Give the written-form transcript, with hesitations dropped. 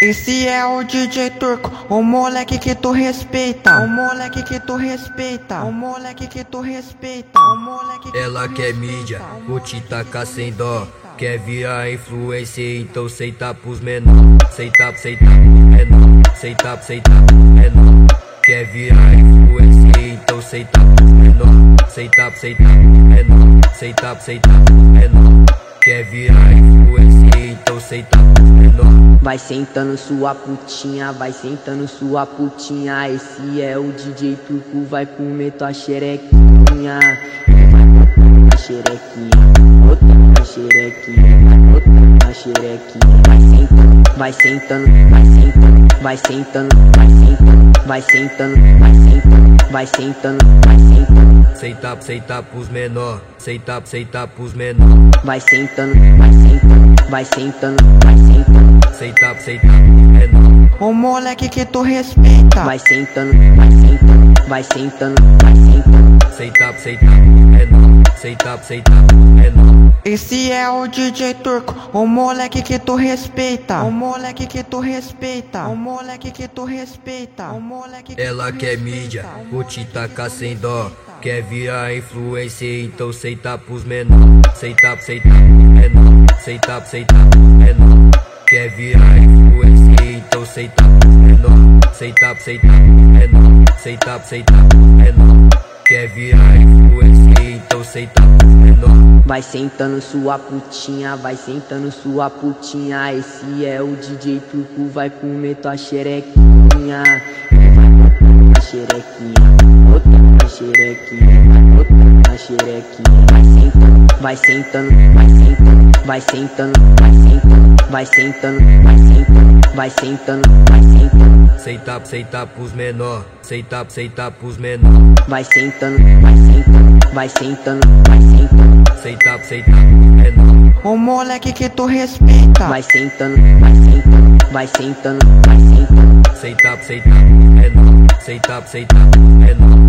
Esse é o DJ Turco, o moleque que tu respeita, o moleque que tu respeita, o moleque que tu respeita, o moleque que Ela quer mídia, vou te tacar sem dó. Quer virar influencer, então seita pros menor. Seita pros menor, seita pros menor. Quer virar influencer, então seita pros menor. Seita pros menor, seita pros menor. Quer virar influencer, então seita pros menor. Vai sentando sua putinha, vai sentando sua putinha. Esse é o DJ Turco, vai comer tua xerequinha. Vai botando na xerequinha, botando na xerequinha, vai botando na xerequinha. Vai sentando, vai sentando, vai sentando, vai sentando, vai sentando, vai sentando, vai sentando, vai sentando. Seita pros menor, seita pros menor. Vai sentando, vai sentando, vai sentando, vai sentando. Seita pros menor. o moleque que tu respeita, Vai sentando, vai sentando, vai sentando, vai sentando. Seita pros menor, seita pros menor. Esse é o DJ Turco, o moleque que tu respeita, o moleque que tu respeita, o moleque que tu respeita, o moleque que Ela quer mídia, vou te tacar sem dó. Quer virar influencer, então seita pros menor. Seita pros menor, seita pros menor. Quer virar influencer, então seita pros menor. Seita pros menor, seita pros menor. Quer virar influencer, então seita pros menor. Vai sentando sua putinha, vai sentando sua putinha. Esse é o DJ Turco, vai comer tua xerequinha. Vai botando na xerequinha, botando na xerequinha, vai botando na xerequinha. Vai sentando, vai sentando, vai sentando, vai sentando, vai sentando, vai sentando, vai sentando, vai sentando. Seita pros menor, seita pros menor. Vai sentando, vai sentando, vai sentando, vai sentando. Seita pros menor. o moleque que tu respeita, Vai sentando, vai sentando, vai sentando, vai sentando. Seita pros menor, seita pros menor.